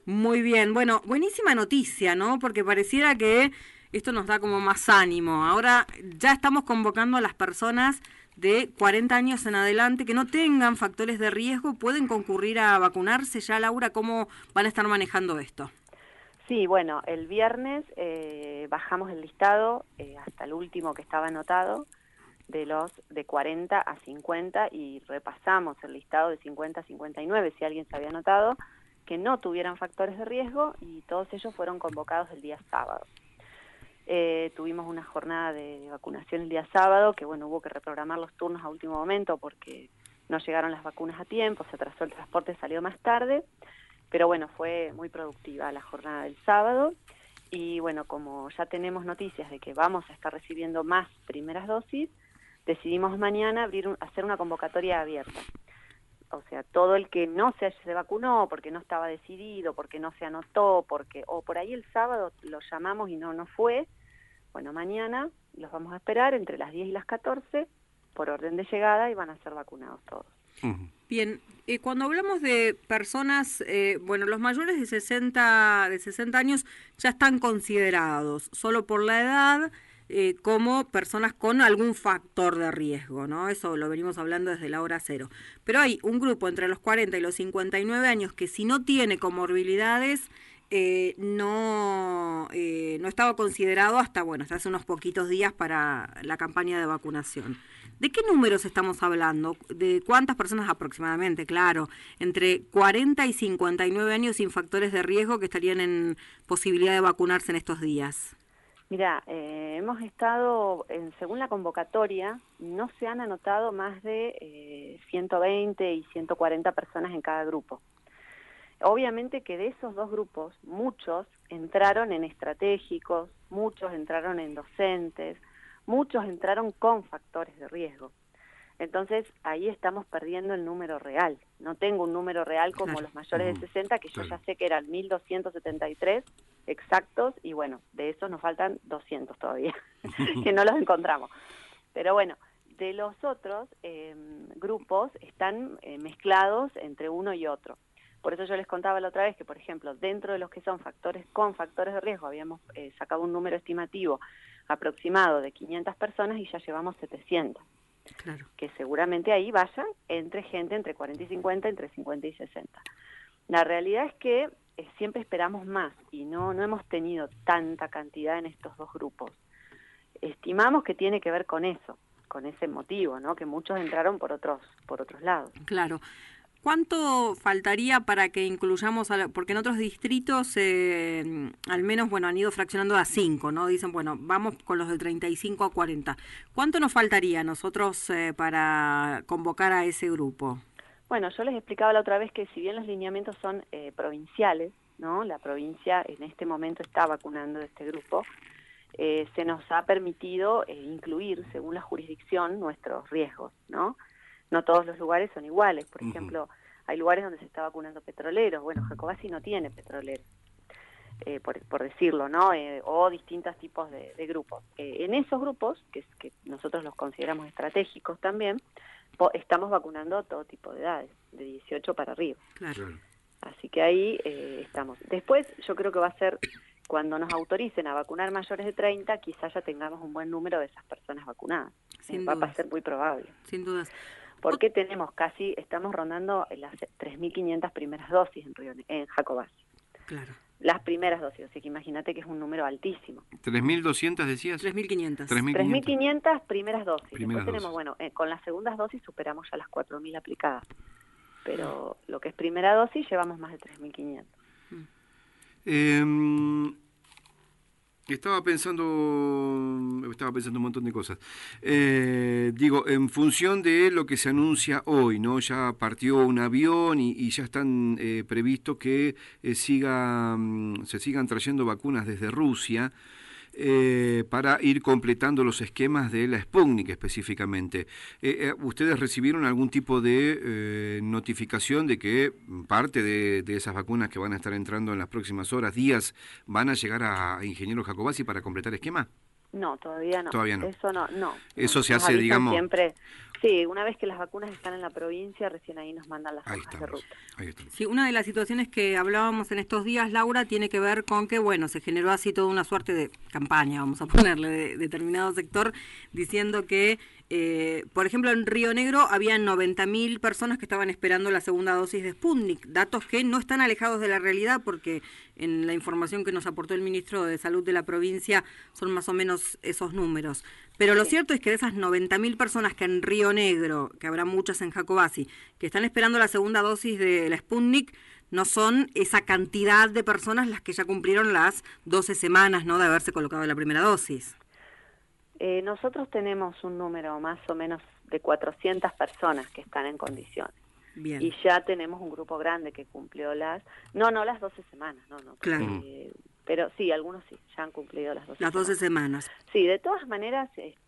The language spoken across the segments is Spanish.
Muy bien, bueno, buenísima noticia, ¿no? Porque pareciera que esto nos da como más ánimo. Ahora ya estamos convocando a las personas de 40 años en adelante que no tengan factores de riesgo, pueden concurrir a vacunarse. Ya, Laura, ¿cómo van a estar manejando esto? Sí, bueno, el viernes bajamos el listado hasta el último que estaba anotado, de los de 40 a 50, y repasamos el listado de 50 a 59, si alguien se había anotado, que no tuvieran factores de riesgo, y todos ellos fueron convocados el día sábado. Tuvimos una jornada de vacunación el día sábado, que bueno, hubo que reprogramar los turnos a último momento porque no llegaron las vacunas a tiempo, se atrasó el transporte, salió más tarde, pero bueno, fue muy productiva la jornada del sábado. Y bueno, como ya tenemos noticias de que vamos a estar recibiendo más primeras dosis, decidimos mañana hacer una convocatoria abierta. O sea, todo el que no se vacunó porque no estaba decidido, porque no se anotó, o por ahí el sábado lo llamamos y no fue, bueno, mañana los vamos a esperar entre las 10 y las 14 por orden de llegada, y van a ser vacunados todos. Bien, cuando hablamos de personas, bueno, los mayores de 60 años ya están considerados solo por la edad como personas con algún factor de riesgo, ¿no? Eso lo venimos hablando desde la hora cero. Pero hay un grupo entre los 40 y los 59 años que si no tiene comorbilidades no estaba considerado hasta hace unos poquitos días para la campaña de vacunación. ¿De qué números estamos hablando? ¿De cuántas personas aproximadamente? Claro, entre 40 y 59 años sin factores de riesgo que estarían en posibilidad de vacunarse en estos días. Mira, hemos estado, según la convocatoria, no se han anotado más de 120 y 140 personas en cada grupo. Obviamente que de esos dos grupos, muchos entraron en estratégicos, muchos entraron en docentes, muchos entraron con factores de riesgo. Entonces, ahí estamos perdiendo el número real. No tengo un número real como los mayores de 60, que yo ya sé que eran 1.273 exactos, y bueno, de esos nos faltan 200 todavía, que no los encontramos. Pero bueno, de los otros grupos están mezclados entre uno y otro. Por eso yo les contaba la otra vez que, por ejemplo, dentro de los que son factores con factores de riesgo, habíamos sacado un número estimativo aproximado de 500 personas y ya llevamos 700. Claro. Que seguramente ahí vayan gente entre 40 y 50, entre 50 y 60. La realidad es que siempre esperamos más y no hemos tenido tanta cantidad en estos dos grupos. Estimamos que tiene que ver con eso, con ese motivo, ¿no? Que muchos entraron por otros lados. Claro. ¿Cuánto faltaría para que incluyamos, porque en otros distritos al menos, bueno, han ido fraccionando a 5, ¿no? Dicen, bueno, vamos con los de 35 a 40. ¿Cuánto nos faltaría a nosotros para convocar a ese grupo? Bueno, yo les explicaba la otra vez que si bien los lineamientos son provinciales, ¿no? La provincia en este momento está vacunando este grupo, se nos ha permitido incluir, según la jurisdicción, nuestros riesgos, ¿no? No todos los lugares son iguales. Por ejemplo, hay lugares donde se está vacunando petroleros. Bueno, Jacobasi no tiene petroleros, por decirlo, ¿no? O distintos tipos de grupos. En esos grupos, que nosotros los consideramos estratégicos también, estamos vacunando a todo tipo de edades, de 18 para arriba. Claro. Así que ahí estamos. Después yo creo que va a ser, cuando nos autoricen a vacunar mayores de 30, quizás ya tengamos un buen número de esas personas vacunadas. Va a ser muy probable. Sin dudas. Porque estamos rondando las 3.500 primeras dosis en Jacobasi. Claro. Las primeras dosis, así que imagínate que es un número altísimo. ¿3.200 decías? 3.500. 3.500 primeras dosis. Primeras Después tenemos, con las segundas dosis superamos ya las 4.000 aplicadas. Pero lo que es primera dosis llevamos más de 3.500. Estaba pensando un montón de cosas. Digo, en función de lo que se anuncia hoy, ¿no? Ya partió un avión y ya están previsto que se sigan trayendo vacunas desde Rusia para ir completando los esquemas de la Sputnik específicamente. ¿Ustedes recibieron algún tipo de notificación de que parte de esas vacunas que van a estar entrando en las próximas horas, días, van a llegar a Ingeniero Jacobasi para completar esquema? No, todavía no. Todavía no. Eso no. Eso se hace, digamos, siempre Sí, una vez que las vacunas están en la provincia, recién ahí nos mandan las hojas de ruta. Ahí estamos. Sí, una de las situaciones que hablábamos en estos días, Laura, tiene que ver con que, bueno, se generó así toda una suerte de campaña, vamos a ponerle, de determinado sector, diciendo que, por ejemplo, en Río Negro había 90.000 personas que estaban esperando la segunda dosis de Sputnik, datos que no están alejados de la realidad porque en la información que nos aportó el ministro de Salud de la provincia son más o menos esos números. Pero lo cierto es que de esas 90.000 personas que en Río Negro, que habrá muchas en Jacobasi, que están esperando la segunda dosis de la Sputnik, no son esa cantidad de personas las que ya cumplieron las 12 semanas, ¿no?, de haberse colocado la primera dosis. Nosotros tenemos un número más o menos de 400 personas que están en condiciones. Bien. Y ya tenemos un grupo grande que cumplió las 12 semanas, no, Claro. Pero sí, algunos sí, ya han cumplido las 12 Las 12 semanas. Sí, de todas maneras,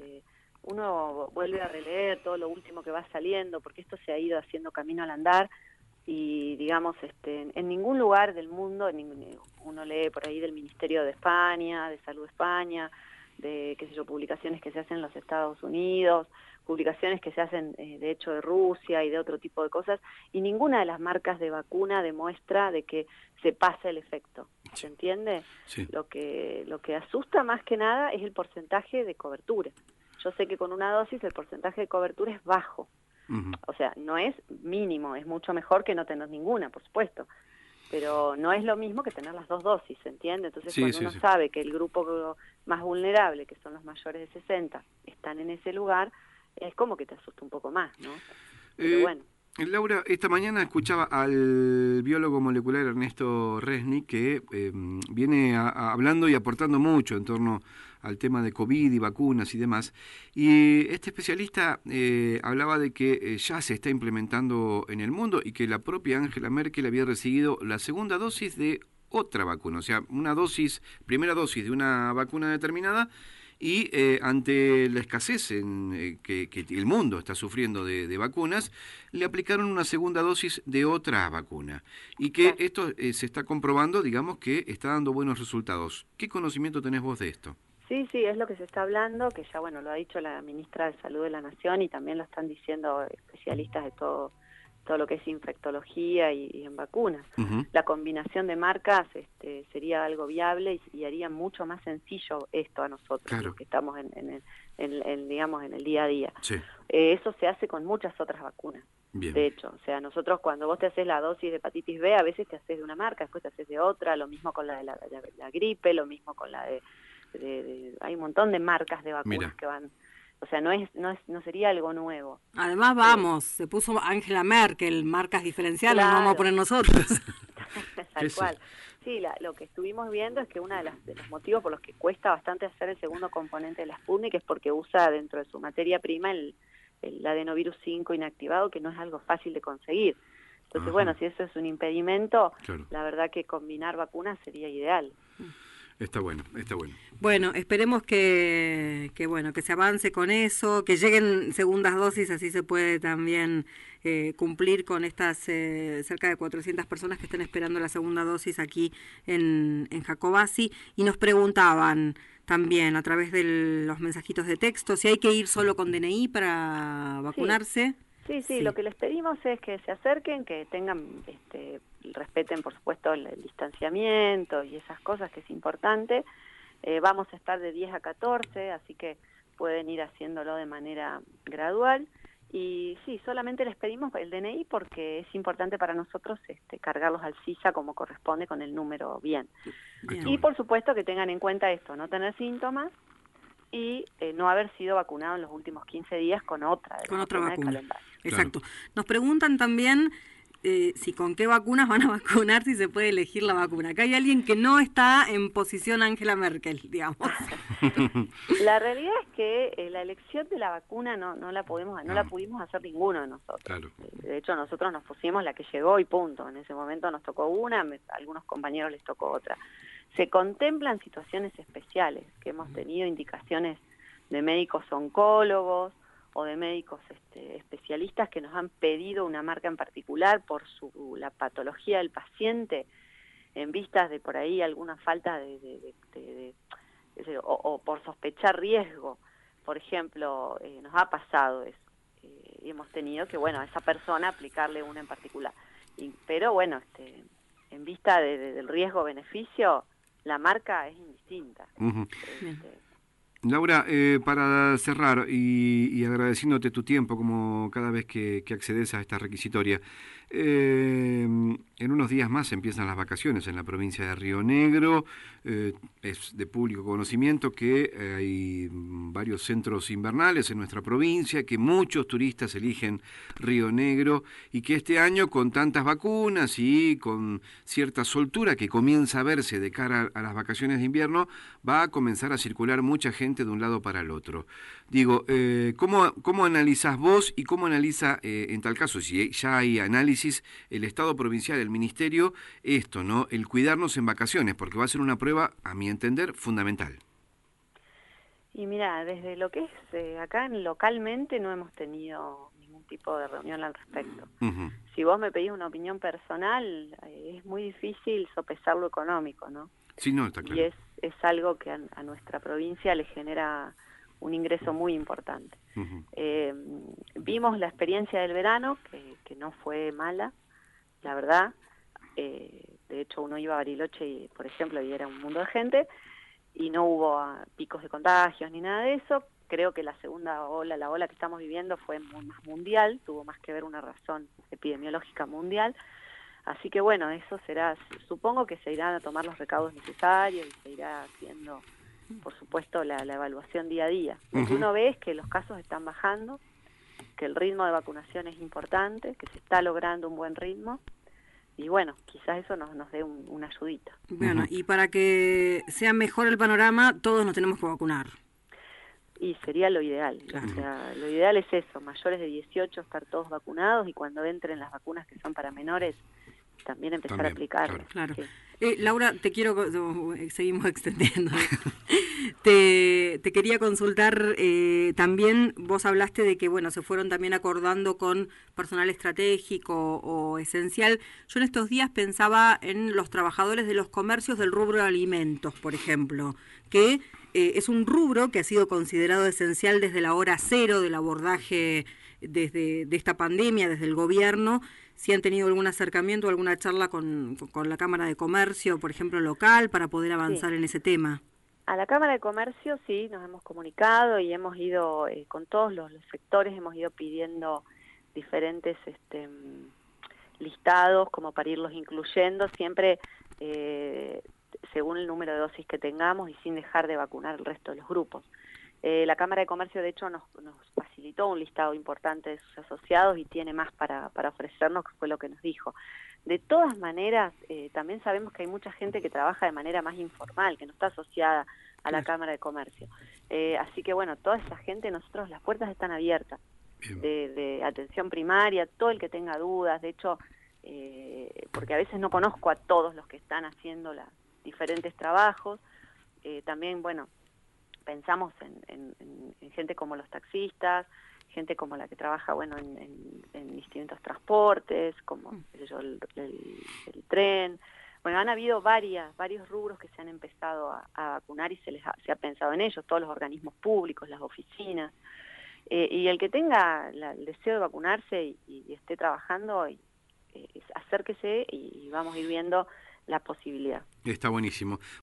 uno vuelve a releer todo lo último que va saliendo, porque esto se ha ido haciendo camino al andar, y digamos, en ningún lugar del mundo, uno lee por ahí del Ministerio de España, de Salud de España, de, qué sé yo, publicaciones que se hacen en los Estados Unidos, publicaciones que se hacen, de hecho, de Rusia y de otro tipo de cosas, y ninguna de las marcas de vacuna demuestra de que se pasa el efecto. ¿Se entiende? Sí. Lo que asusta más que nada es el porcentaje de cobertura. Yo sé que con una dosis el porcentaje de cobertura es bajo. Uh-huh. O sea, no es mínimo, es mucho mejor que no tener ninguna, por supuesto. Pero no es lo mismo que tener las dos dosis, ¿se entiende? Entonces, cuando uno sabe que el grupo más vulnerable, que son los mayores de 60, están en ese lugar, es como que te asusta un poco más, ¿no? Pero bueno. Laura, esta mañana escuchaba al biólogo molecular Ernesto Resnick que viene hablando y aportando mucho en torno al tema de COVID y vacunas y demás. Y este especialista hablaba de que ya se está implementando en el mundo y que la propia Angela Merkel había recibido la segunda dosis de otra vacuna, o sea, primera dosis de una vacuna determinada. Y ante la escasez que el mundo está sufriendo de vacunas, le aplicaron una segunda dosis de otra vacuna. Y que esto se está comprobando, digamos, que está dando buenos resultados. ¿Qué conocimiento tenés vos de esto? Sí, es lo que se está hablando, que ya, bueno, lo ha dicho la ministra de Salud de la Nación y también lo están diciendo especialistas de todo lo que es infectología y en vacunas. Uh-huh. La combinación de marcas sería algo viable y haría mucho más sencillo esto a nosotros, claro, los que estamos digamos, en el día a día. Sí. Eso se hace con muchas otras vacunas. Bien. De hecho, o sea, nosotros cuando vos te haces la dosis de hepatitis B, a veces te haces de una marca, después te haces de otra, lo mismo con la de la gripe, lo mismo con la hay un montón de marcas de vacunas. Mira. Que van. O sea, no sería algo nuevo. Además, se puso Angela Merkel, marcas diferenciales, claro. No vamos a poner nosotros. Tal cual. Sí, lo que estuvimos viendo es que uno de los motivos por los que cuesta bastante hacer el segundo componente de la Sputnik es porque usa dentro de su materia prima el adenovirus 5 inactivado, que no es algo fácil de conseguir. Entonces, Ajá. Bueno, si eso es un impedimento, claro. La verdad que combinar vacunas sería ideal. Está bueno. Bueno, esperemos que se avance con eso, que lleguen segundas dosis, así se puede también cumplir con estas cerca de 400 personas que están esperando la segunda dosis aquí en Jacobasi. Y nos preguntaban también a través de los mensajitos de texto si hay que ir solo con DNI para vacunarse. Sí, lo que les pedimos es que se acerquen, que tengan, respeten por supuesto el distanciamiento y esas cosas, que es importante. Vamos a estar de 10 a 14, así que pueden ir haciéndolo de manera gradual. Y sí, solamente les pedimos el DNI porque es importante para nosotros cargarlos al SISA como corresponde con el número bien. Y por supuesto que tengan en cuenta esto, no tener síntomas y no haber sido vacunado en los últimos 15 días con otra vacuna. Exacto. Claro. Nos preguntan también si con qué vacunas van a vacunar, si se puede elegir la vacuna. Acá hay alguien que no está en posición Angela Merkel, digamos. La realidad es que la elección de la vacuna no la pudimos hacer ninguno de nosotros. Claro. De hecho, nosotros nos pusimos la que llegó y punto. En ese momento nos tocó una, a algunos compañeros les tocó otra. Se contemplan situaciones especiales, que hemos tenido indicaciones de médicos oncólogos o de médicos especialistas que nos han pedido una marca en particular por la patología del paciente, en vistas de por ahí alguna falta o por sospechar riesgo. Por ejemplo, nos ha pasado eso. y hemos tenido que, bueno, a esa persona aplicarle una en particular. Pero bueno, en vista del riesgo-beneficio, la marca es indistinta. Uh-huh. Laura, para cerrar y agradeciéndote tu tiempo como cada vez que accedes a esta requisitoria, en unos días más empiezan las vacaciones en la provincia de Río Negro. Es de público conocimiento que hay varios centros invernales en nuestra provincia, que muchos turistas eligen Río Negro y que este año, con tantas vacunas y con cierta soltura que comienza a verse de cara a las vacaciones de invierno, va a comenzar a circular mucha gente de un lado para el otro. Digo, ¿cómo analizás vos y cómo analiza, en tal caso, si ya hay análisis, el Estado provincial, el Ministerio, esto, ¿no? El cuidarnos en vacaciones, porque va a ser una prueba, a mi entender, fundamental. Y mira, desde lo que es acá localmente no hemos tenido ningún tipo de reunión al respecto. Uh-huh. Si vos me pedís una opinión personal, es muy difícil sopesar lo económico, ¿no? Sí, no, está claro. Y es algo que a nuestra provincia le genera un ingreso muy importante. Uh-huh. Vimos la experiencia del verano, que no fue mala, la verdad. De hecho, uno iba a Bariloche, por ejemplo, y era un mundo de gente, y no hubo picos de contagios ni nada de eso. Creo que la segunda ola, la ola que estamos viviendo, fue más mundial, tuvo más que ver una razón epidemiológica mundial. Así que bueno, eso será, supongo que se irán a tomar los recaudos necesarios y se irá haciendo, por supuesto, la evaluación día a día. Lo que uno ve es que los casos están bajando, que el ritmo de vacunación es importante, que se está logrando un buen ritmo, y bueno, quizás eso nos dé una ayudita. Bueno, y para que sea mejor el panorama, todos nos tenemos que vacunar. Y sería lo ideal. Claro. O sea, lo ideal es eso, mayores de 18 estar todos vacunados, y cuando entren las vacunas que son para menores, también empezar a aplicarlas. Claro. Sí. Laura, te quiero, seguimos extendiendo. te quería consultar, también vos hablaste de que, bueno, se fueron también acordando con personal estratégico o esencial. Yo en estos días pensaba en los trabajadores de los comercios del rubro de alimentos, por ejemplo, que es un rubro que ha sido considerado esencial desde la hora cero del abordaje de esta pandemia, desde el gobierno. Si han tenido algún acercamiento o alguna charla con la Cámara de Comercio, por ejemplo, local, para poder avanzar en ese tema. A la Cámara de Comercio sí, nos hemos comunicado y hemos ido, con todos los sectores, hemos ido pidiendo diferentes listados como para irlos incluyendo, siempre según el número de dosis que tengamos y sin dejar de vacunar el resto de los grupos. La Cámara de Comercio, de hecho, nos facilitó un listado importante de sus asociados y tiene más para ofrecernos, que fue lo que nos dijo. De todas maneras, también sabemos que hay mucha gente que trabaja de manera más informal, que no está asociada a la Cámara de Comercio. Así que, bueno, toda esa gente, nosotros, las puertas están abiertas, de atención primaria, todo el que tenga dudas. De hecho, porque a veces no conozco a todos los que están haciendo los diferentes trabajos. También, bueno, pensamos en gente como los taxistas, gente como la que trabaja, bueno, en distintos transportes, como qué sé yo, el tren. Bueno, han habido varios rubros que se han empezado a vacunar y se ha pensado en ellos, todos los organismos públicos, las oficinas. Y el que tenga el deseo de vacunarse y esté trabajando, acérquese y vamos a ir viendo la posibilidad. Está buenísimo.